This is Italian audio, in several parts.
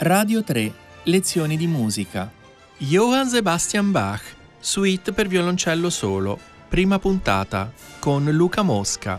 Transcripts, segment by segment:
Radio 3, lezioni di musica. Johann Sebastian Bach, suite per violoncello solo, prima puntata, con Luca Mosca.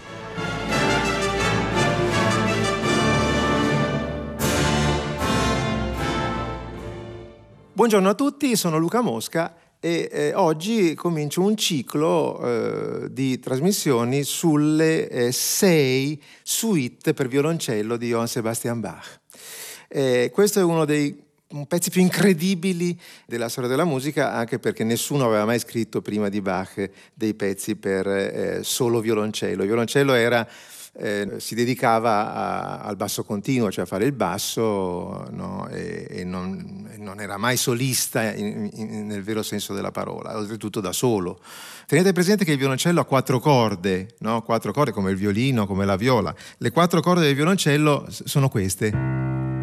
Buongiorno a tutti, sono Luca Mosca e oggi comincio un ciclo di trasmissioni sulle 6 suite per violoncello di Johann Sebastian Bach. Questo è uno dei pezzi più incredibili della storia della musica, anche perché nessuno aveva mai scritto prima di Bach dei pezzi per solo violoncello. Il violoncello si dedicava al basso continuo, cioè a fare il basso, no? e non era mai solista nel vero senso della parola, oltretutto da solo. Tenete presente che il violoncello ha 4 corde, no? 4 corde come il violino, come la viola. Le 4 corde del violoncello sono queste.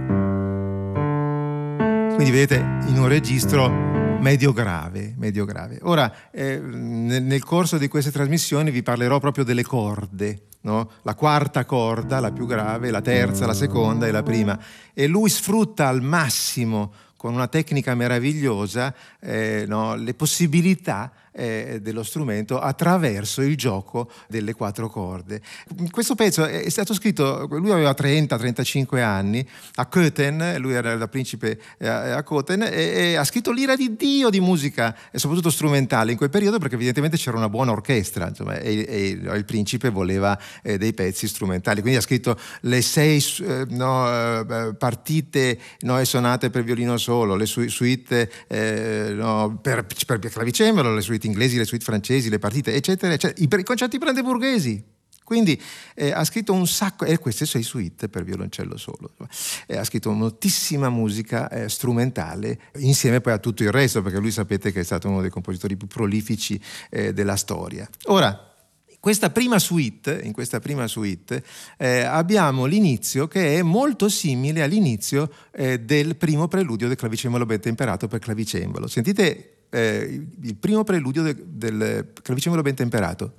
Quindi vedete, in un registro medio grave. Ora, nel corso di queste trasmissioni vi parlerò proprio delle corde, no? La quarta corda, la più grave, la terza, la seconda e la prima. E lui sfrutta al massimo, con una tecnica meravigliosa, le possibilità dello strumento attraverso il gioco delle 4 corde. Questo pezzo è stato scritto, lui aveva 30-35 anni a Köthen, lui era da principe a Köthen, e ha scritto l'ira di Dio di musica e soprattutto strumentale in quel periodo, perché evidentemente c'era una buona orchestra, insomma, e il principe voleva dei pezzi strumentali, quindi ha scritto le 6 partite e sonate per violino solo, le suite per clavicembalo, le suite inglesi, le suite francesi, le partite, eccetera, eccetera, i concerti brandeburghesi. Quindi ha scritto un sacco, e queste 6 suite per violoncello solo. Ha scritto moltissima musica strumentale, insieme poi a tutto il resto, perché lui sapete che è stato uno dei compositori più prolifici della storia. Ora, in questa prima suite abbiamo l'inizio che è molto simile all'inizio del primo preludio del clavicembalo ben temperato per clavicembalo. Sentite il primo preludio del clavicembalo ben temperato.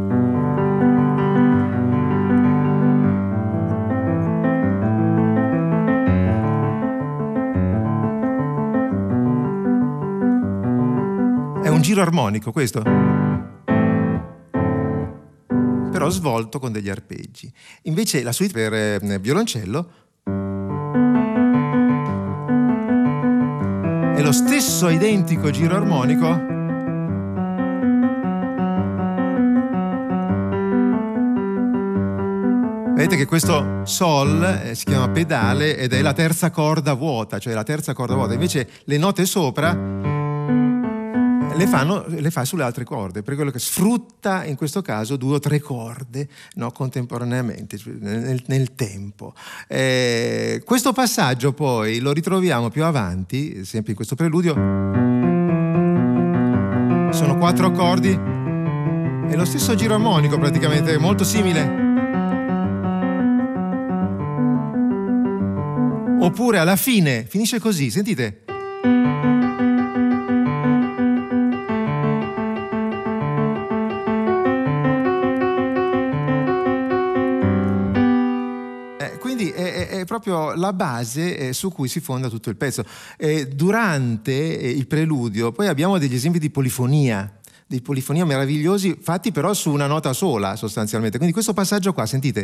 È un giro armonico questo, però svolto con degli arpeggi. Invece la suite per violoncello è lo stesso identico giro armonico, vedete che questo sol si chiama pedale ed è la terza corda vuota, cioè la terza corda vuota. Invece le note sopra le fa sulle altre corde, per quello che sfrutta in questo caso 2 o 3 corde, no, contemporaneamente nel tempo. Questo passaggio poi lo ritroviamo più avanti, sempre in questo preludio. Sono 4 accordi e lo stesso giro armonico, praticamente molto simile. Oppure alla fine finisce così, sentite. È proprio la base su cui si fonda tutto il pezzo. Durante il preludio poi abbiamo degli esempi di polifonia meravigliosi, fatti però su una nota sola sostanzialmente. Quindi questo passaggio qua, sentite.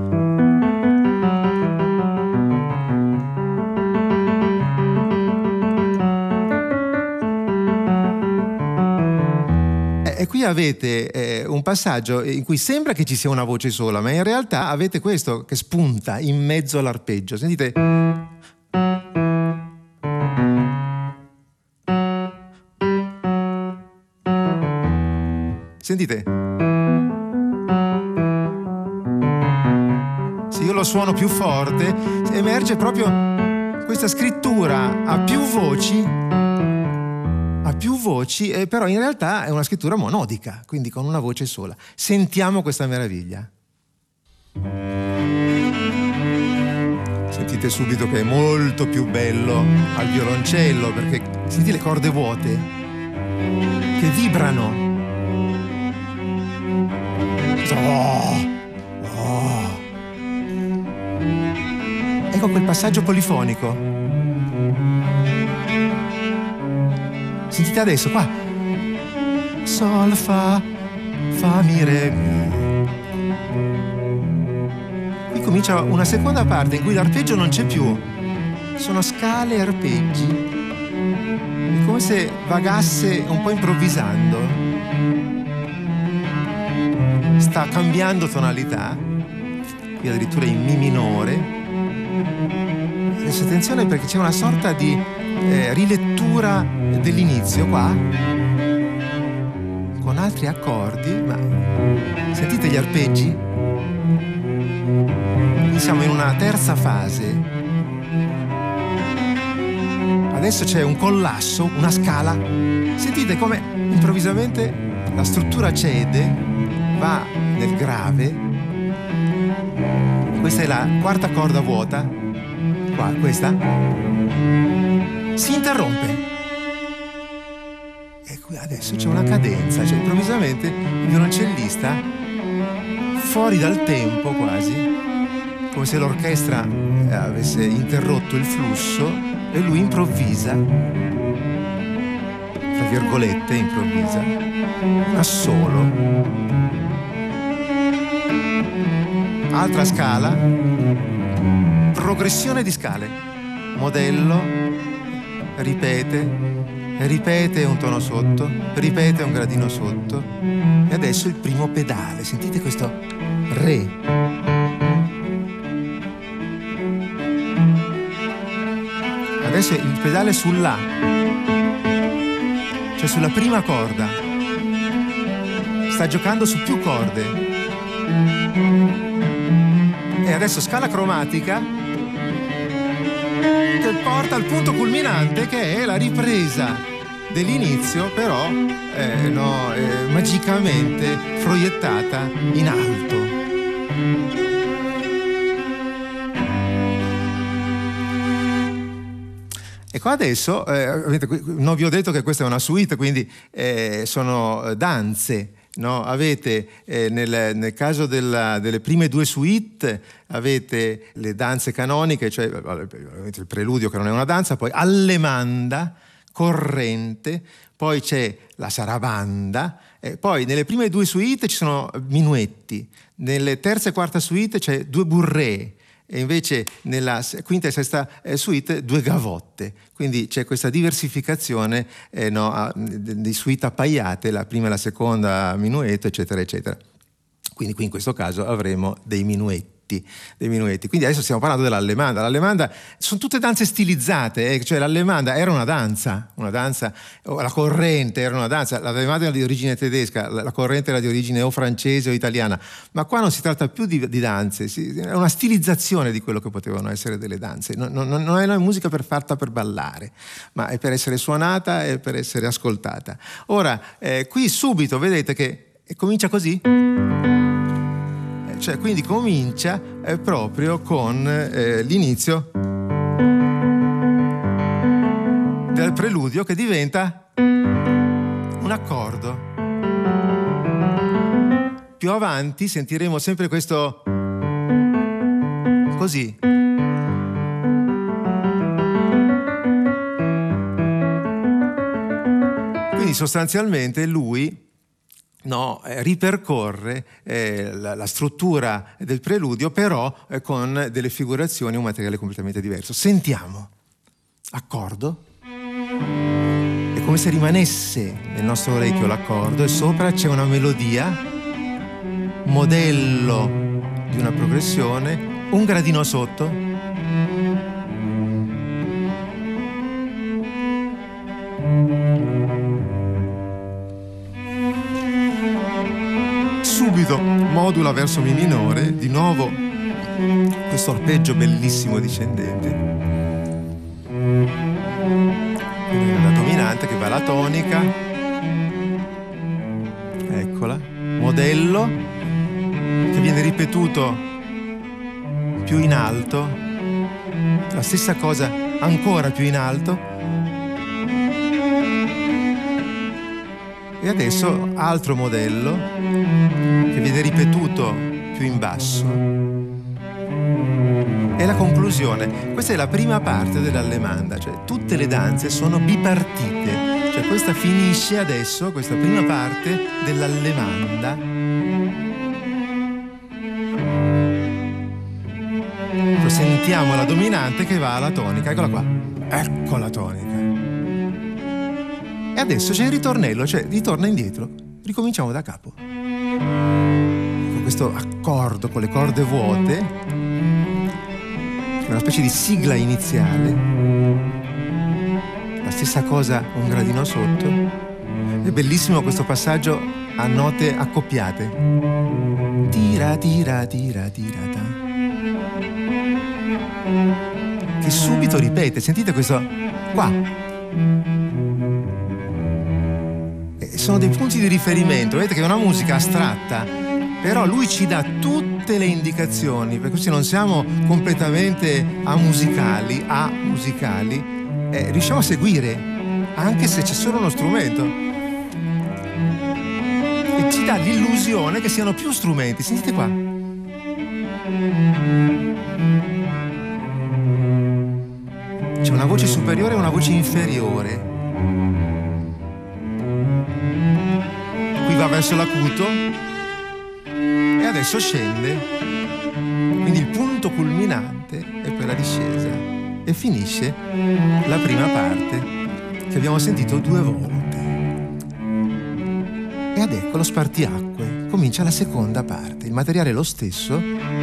E qui avete un passaggio in cui sembra che ci sia una voce sola, ma in realtà avete questo che spunta in mezzo all'arpeggio. Sentite. Sentite. Se io lo suono più forte, emerge proprio questa scrittura a più voci, però in realtà è una scrittura monodica, quindi con una voce sola. Sentiamo questa meraviglia. Sentite subito che è molto più bello al violoncello, perché sentite le corde vuote che vibrano. Ecco quel passaggio polifonico. Sentite adesso qua. Sol, fa, mi, re, mi. Qui comincia una seconda parte in cui l'arpeggio non c'è più. Sono scale e arpeggi. È come se vagasse un po' improvvisando. Sta cambiando tonalità. Qui addirittura in mi minore. Adesso attenzione perché c'è una sorta di rilettura dell'inizio qua, con altri accordi, ma sentite gli arpeggi? Quindi siamo in una terza fase. Adesso c'è un collasso, una scala. Sentite come improvvisamente la struttura cede, va nel grave. Questa è la quarta corda vuota. Qua, questa. Si interrompe. E qui adesso c'è una cadenza, cioè improvvisamente il violoncellista, fuori dal tempo quasi, come se l'orchestra avesse interrotto il flusso, e lui improvvisa, tra virgolette improvvisa, un assolo. Altra scala, progressione di scale. Modello, ripete un tono sotto, ripete un gradino sotto, e adesso il primo pedale. Sentite questo re. Adesso il pedale sull'A, cioè sulla prima corda. Sta giocando su più corde. E adesso scala cromatica che porta al punto culminante, che è la ripresa dell'inizio, però magicamente proiettata in alto. Ecco, adesso non vi ho detto che questa è una suite, quindi sono danze. No, avete nel caso delle prime due suite avete le danze canoniche, cioè il preludio che non è una danza, poi allemanda, corrente, poi c'è la sarabanda, poi nelle prime due suite ci sono minuetti, nelle terza e quarta suite c'è due burree, e invece nella quinta e sesta suite due gavotte. Quindi c'è questa diversificazione di suite appaiate, la prima e la seconda minuetto, eccetera eccetera. Quindi qui in questo caso avremo dei minuetti. Quindi adesso stiamo parlando dell'allemanda. L'allemanda sono tutte danze stilizzate, cioè l'allemanda era una danza, la corrente era una danza, l'allemanda era di origine tedesca, la corrente era di origine o francese o italiana, ma qua non si tratta più di danze, è una stilizzazione di quello che potevano essere delle danze. Non è una musica fatta per ballare, ma è per essere suonata e per essere ascoltata. Ora, qui subito vedete che comincia così. Cioè, quindi comincia proprio con l'inizio del preludio, che diventa un accordo. Più avanti sentiremo sempre questo così. Quindi sostanzialmente lui ripercorre la struttura del preludio, però con delle figurazioni, un materiale completamente diverso. Sentiamo. Accordo. È come se rimanesse nel nostro orecchio l'accordo, e sopra c'è una melodia, modello di una progressione, un gradino sotto. Subito modula verso mi minore, di nuovo questo arpeggio bellissimo discendente. La dominante che va alla tonica, eccola, modello che viene ripetuto più in alto, la stessa cosa ancora più in alto. E adesso altro modello che viene ripetuto più in basso. E la conclusione. Questa è la prima parte dell'allemanda, cioè tutte le danze sono bipartite, Cioè questa finisce adesso, questa prima parte dell'allemanda. Sentiamo la dominante che va alla tonica, eccola qua, ecco la tonica. E adesso c'è il ritornello, cioè ritorna indietro, ricominciamo da capo. Con questo accordo con le corde vuote, una specie di sigla iniziale, la stessa cosa un gradino sotto. È bellissimo questo passaggio a note accoppiate. Tira tira tira tira ta. Che subito ripete, sentite questo qua. Sono dei punti di riferimento, vedete che è una musica astratta, però lui ci dà tutte le indicazioni, per cui non siamo completamente amusicali, riusciamo a seguire, anche se c'è solo uno strumento. E ci dà l'illusione che siano più strumenti, sentite qua. C'è una voce superiore e una voce inferiore. Qui va verso l'acuto e adesso scende. Quindi il punto culminante è per la discesa e finisce la prima parte che abbiamo sentito 2 volte. E ad ecco lo spartiacque. Comincia la seconda parte. Il materiale è lo stesso,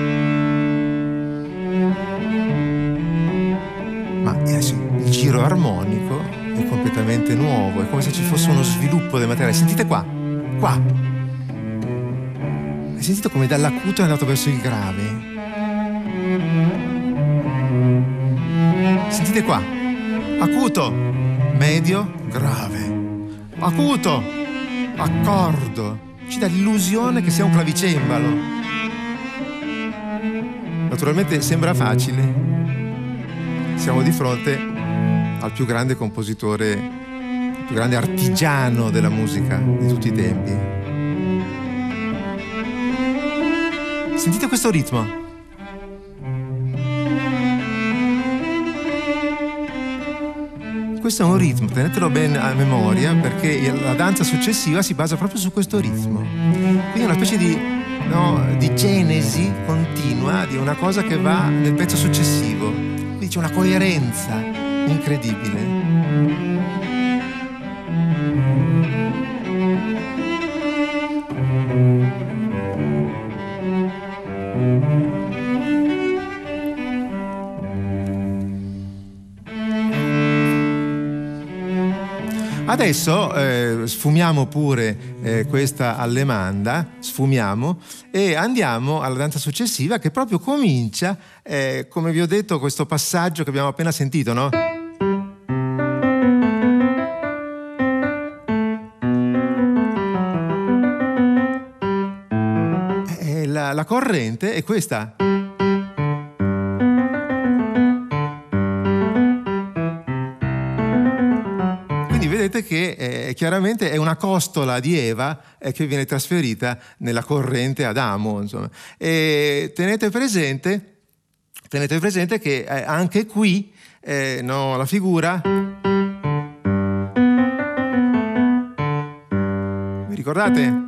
ma il giro armonico è completamente nuovo, è come se ci fosse uno sviluppo del materiale. Sentite qua. Hai sentito come dall'acuto è andato verso il grave? Sentite qua. Acuto, medio, grave. Acuto, accordo. Ci dà l'illusione che sia un clavicembalo. Naturalmente sembra facile. Siamo di fronte al più grande compositore, il più grande artigiano della musica di tutti i tempi. Sentite questo ritmo. Questo è un ritmo, tenetelo ben a memoria, perché la danza successiva si basa proprio su questo ritmo. Quindi è una specie di genesi continua di una cosa che va nel pezzo successivo. Quindi c'è una coerenza incredibile. Adesso sfumiamo pure questa allemanda, sfumiamo e andiamo alla danza successiva che proprio comincia, come vi ho detto, questo passaggio che abbiamo appena sentito, no? La corrente è questa. Vedete che chiaramente è una costola di Eva che viene trasferita nella corrente Adamo, insomma. E tenete presente che anche qui la figura, vi ricordate?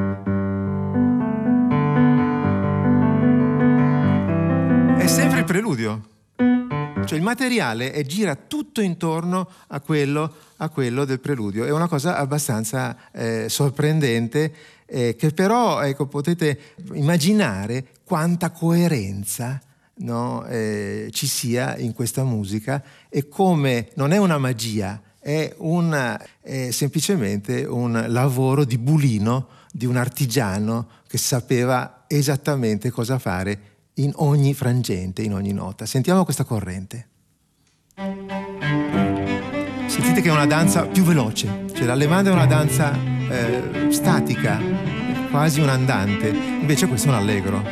È sempre il preludio. Cioè il materiale gira tutto intorno a quello del preludio. È una cosa abbastanza sorprendente, che però potete immaginare quanta coerenza, no, ci sia in questa musica, e come non è una magia, è semplicemente un lavoro di bulino di un artigiano che sapeva esattamente cosa fare in ogni frangente, in ogni nota. Sentiamo questa corrente. Sentite che è una danza più veloce, cioè l'allemanda è una danza statica, quasi un andante, invece questo è un allegro.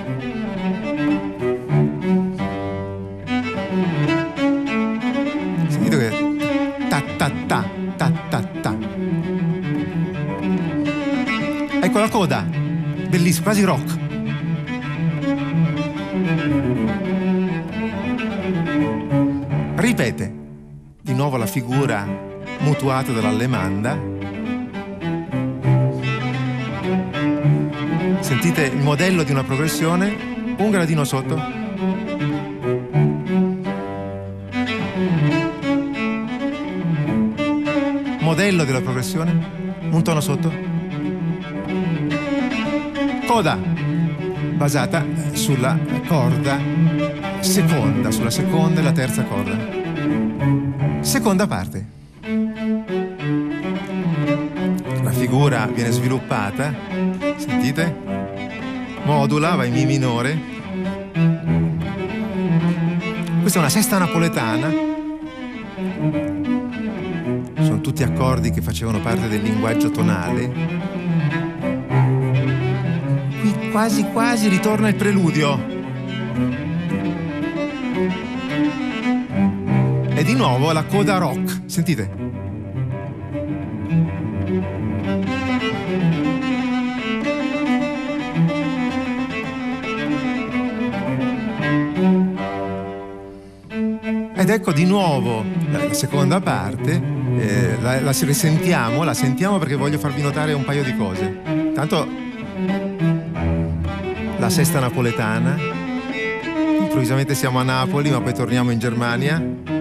Sentite che ta ta ta ta ta ta. Ecco la coda, bellissima, quasi rock. Ripete di nuovo la figura mutuato dall'allemanda. Sentite il modello di una progressione, un gradino sotto. Modello della progressione, un tono sotto. Coda basata sulla corda seconda, sulla seconda e la terza corda. Seconda parte. La figura viene sviluppata, sentite? Modula, va in Mi minore. Questa è una sesta napoletana. Sono tutti accordi che facevano parte del linguaggio tonale. Qui quasi quasi ritorna il preludio. E di nuovo la coda rock, sentite? Ed ecco di nuovo la seconda parte, la risentiamo, la sentiamo perché voglio farvi notare un paio di cose. Tanto la sesta napoletana, improvvisamente siamo a Napoli ma poi torniamo in Germania.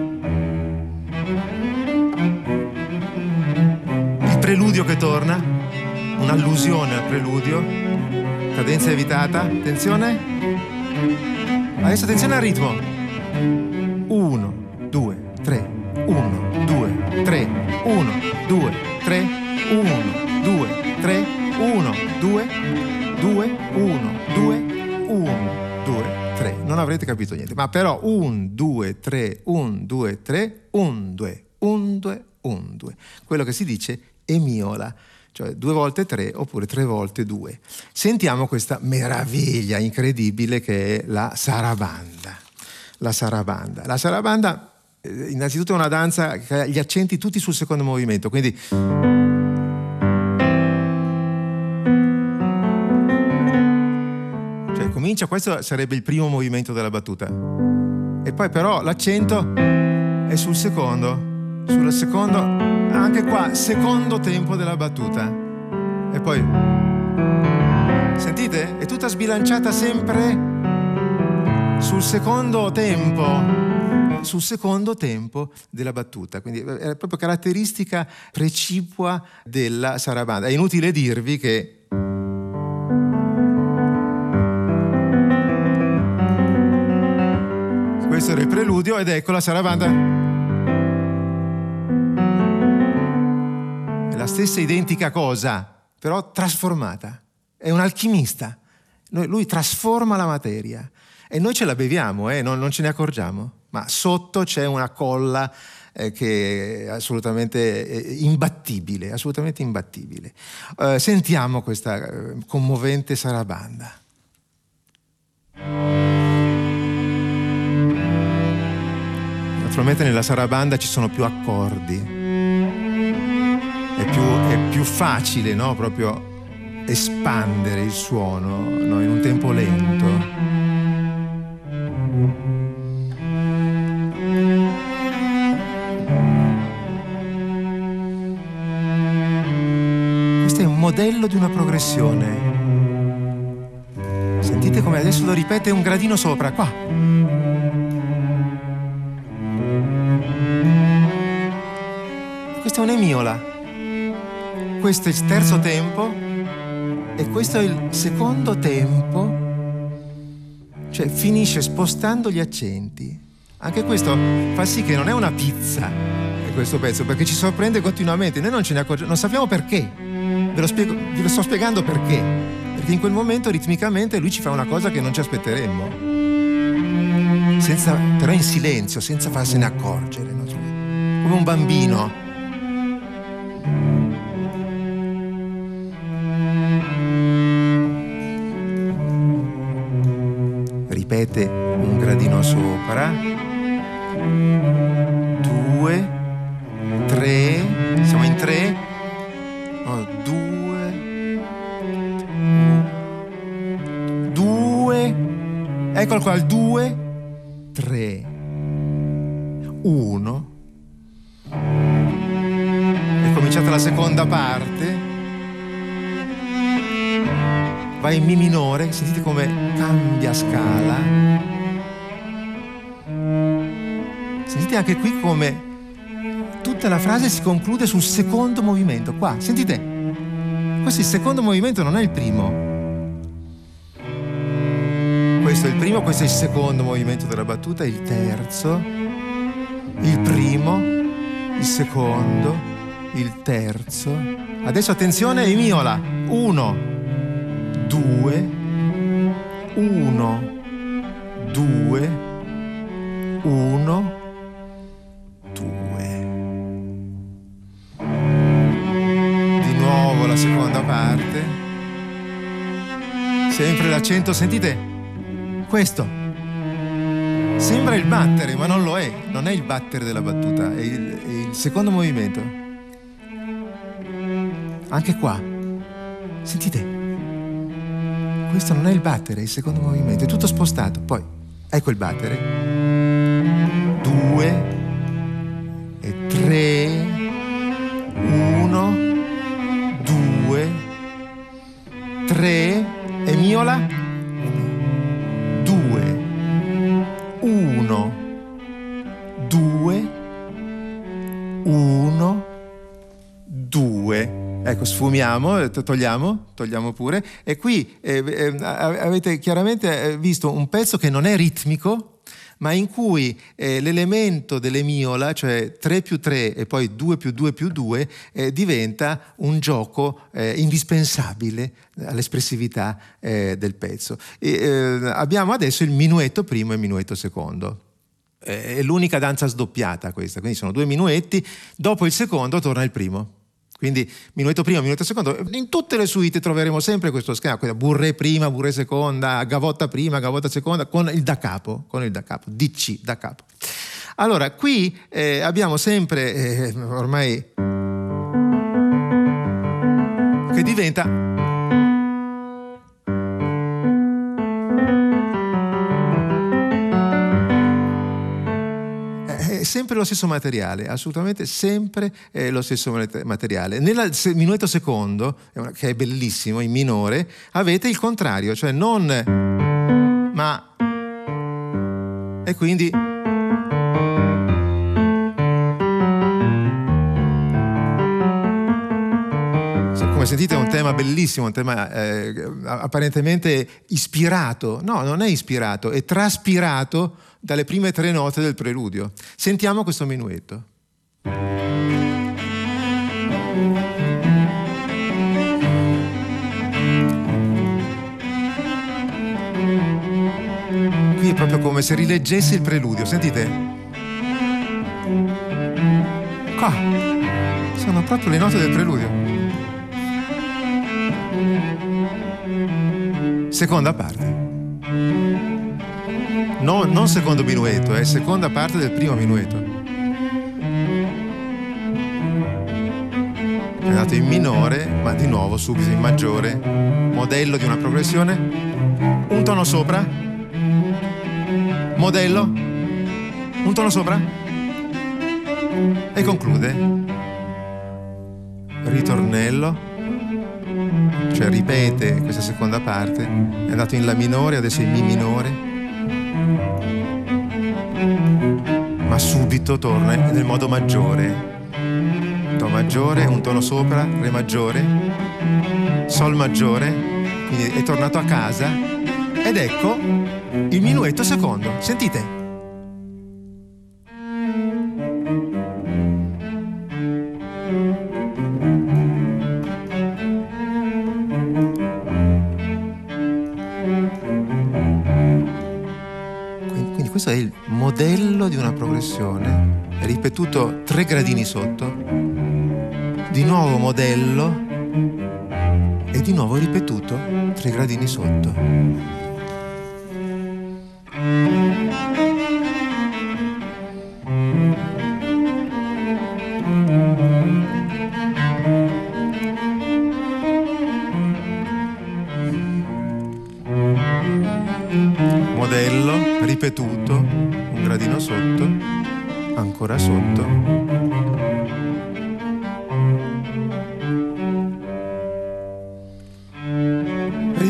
Il preludio che torna, un'allusione al preludio, cadenza evitata, attenzione, adesso attenzione al ritmo. 1, 2, 3, 1, 2, 3, 1, 2, 3, 1, 2, 3, 1, 2, 2, 1, 2, 1, 2, 3. Non avrete capito niente, ma però 1, 2, 3, 1, 2, 3, 1, 2, 1, 2, 1, 2. Quello che si dice emiola, cioè 2 volte 3 oppure 3 volte 2. Sentiamo questa meraviglia incredibile che è la sarabanda. La sarabanda. La sarabanda innanzitutto è una danza che ha gli accenti tutti sul secondo movimento, quindi cioè comincia, questo sarebbe il primo movimento della battuta e poi però l'accento è sul secondo, anche qua secondo tempo della battuta e poi sentite? È tutta sbilanciata sempre sul secondo tempo della battuta, quindi è proprio caratteristica precipua della sarabanda. È inutile dirvi che questo era il preludio ed ecco la sarabanda. È la stessa identica cosa, però trasformata. È un alchimista. Lui trasforma la materia. E noi ce la beviamo, non ce ne accorgiamo, ma sotto c'è una colla che è assolutamente imbattibile, assolutamente imbattibile. Sentiamo questa commovente sarabanda. Naturalmente nella sarabanda ci sono più accordi, è più facile, no? Proprio espandere il suono, no? In un tempo lento. Questo è un modello di una progressione. Sentite come adesso lo ripete un gradino sopra, qua. Questa è un'emiola. Questo è il terzo tempo e questo è il secondo tempo. Cioè finisce spostando gli accenti. Anche questo fa sì che non è una pizza questo pezzo, perché ci sorprende continuamente. Noi non ce ne accorgiamo, non sappiamo perché. Ve lo sto spiegando perché. Perché in quel momento ritmicamente lui ci fa una cosa che non ci aspetteremmo. Però in silenzio, senza farsene accorgere, no? Come un bambino. Ripete un gradino sopra, 2, 3, siamo in 3, 2, eccolo qua, il 2, 3, 1, cominciata la seconda parte, va in Mi minore, sentite come cambia scala, sentite anche qui come tutta la frase si conclude sul secondo movimento. Qua, sentite, questo è il secondo movimento, non è il primo. Questo è il primo, questo è il secondo movimento della battuta, il terzo, il primo, il secondo, il terzo. Adesso attenzione, e miola. 1, 2, 1, 2, 1, 2. Di nuovo la seconda parte. Sempre l'accento, sentite? Questo sembra il battere, ma non lo è. Non è il battere della battuta, è il secondo movimento. Anche qua, sentite? Questo non è il battere, è il secondo movimento. È tutto spostato. Poi, ecco il battere. 2 e 3, 1, 2, 3 e miola. 2, 1, 2, 1, 2. Ecco, sfumiamo, togliamo pure. E qui avete chiaramente visto un pezzo che non è ritmico, ma in cui l'elemento dell'emiola, cioè 3 più 3 e poi 2 più 2 più 2, diventa un gioco indispensabile all'espressività del pezzo. Abbiamo adesso il minuetto primo e il minuetto secondo. È l'unica danza sdoppiata questa, quindi sono 2 minuetti, dopo il secondo torna il primo. Quindi minuetto primo, minuetto secondo. In tutte le suite troveremo sempre questo schema, burré prima, burré seconda, gavotta prima, gavotta seconda, con il da capo, DC da capo. Allora, qui abbiamo sempre, ormai, che diventa sempre lo stesso materiale, assolutamente sempre lo stesso materiale. Nel minuetto secondo, che è bellissimo, in minore, avete il contrario, cioè non ma, e quindi come sentite è un tema bellissimo, un tema apparentemente ispirato. No, non è ispirato, è traspirato dalle prime 3 note del preludio. Sentiamo questo minuetto. Qui è proprio come se rileggessi il preludio, sentite? Qua sono proprio le note del preludio. Seconda parte. No, non secondo minuetto, è seconda parte del primo minuetto. È andato in minore, ma di nuovo subito in maggiore. Modello di una progressione. Un tono sopra. Modello. Un tono sopra. E conclude. Ritornello. Cioè ripete questa seconda parte. È andato in La minore, adesso in Mi minore. Ma subito torna nel modo maggiore. Do maggiore, un tono sopra, Re maggiore, Sol maggiore, quindi è tornato a casa. Ed ecco il minuetto secondo. Sentite? Questo è il modello di una progressione, ripetuto 3 gradini sotto, di nuovo modello e di nuovo ripetuto 3 gradini sotto. Modello, ripetuto, un gradino sotto, ancora sotto.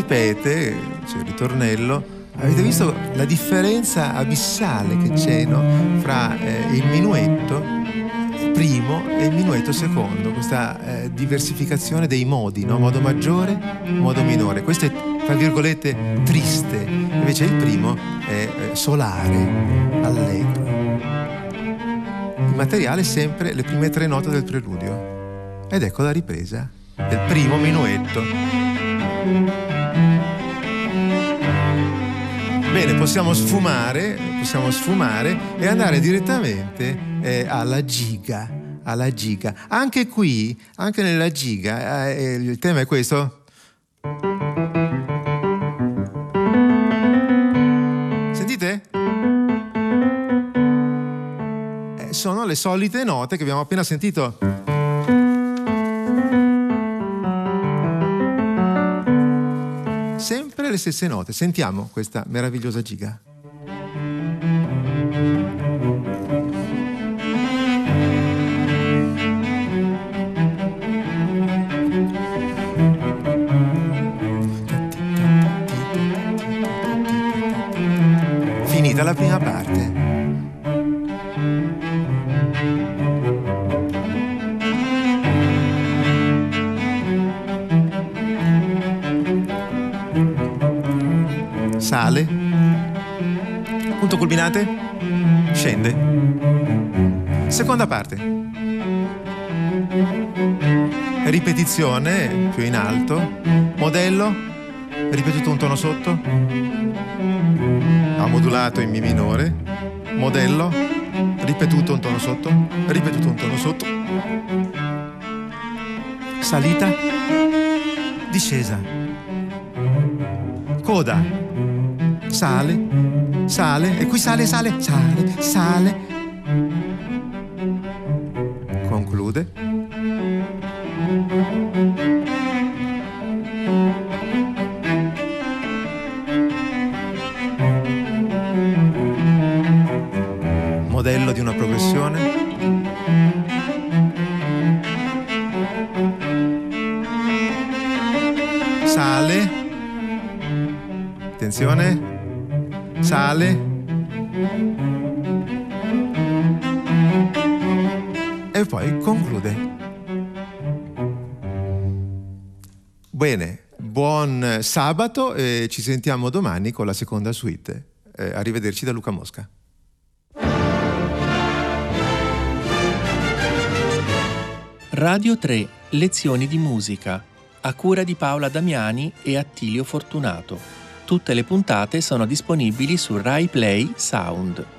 ripete, c'è il ritornello. Avete visto la differenza abissale che c'è, no? Fra il minuetto primo e il minuetto secondo, questa diversificazione dei modi, no? Modo maggiore, modo minore. Questo è, tra virgolette, triste, invece il primo è solare, allegro. Il materiale è sempre le prime 3 note del preludio. Ed ecco la ripresa del primo minuetto. Bene, possiamo sfumare e andare direttamente alla giga. Anche qui, anche nella giga, il tema è questo. Sentite? Sono le solite note che abbiamo appena sentito. Sempre le stesse note. Sentiamo questa meravigliosa giga. Finita la prima parte. Sale, punto culminante, scende. Seconda parte. Ripetizione più in alto. Modello, ripetuto un tono sotto. Ha modulato in Mi minore. Modello, ripetuto un tono sotto. Ripetuto un tono sotto. Salita, discesa. Coda. Sale, e qui sale. Conclude. Modello di una progressione. Sale. Attenzione. Sale e poi conclude. Bene, buon sabato e ci sentiamo domani con la seconda suite. Arrivederci da Luca Mosca. Radio 3, lezioni di musica, a cura di Paola Damiani e Attilio Fortunato. Tutte le puntate sono disponibili su Rai Play Sound.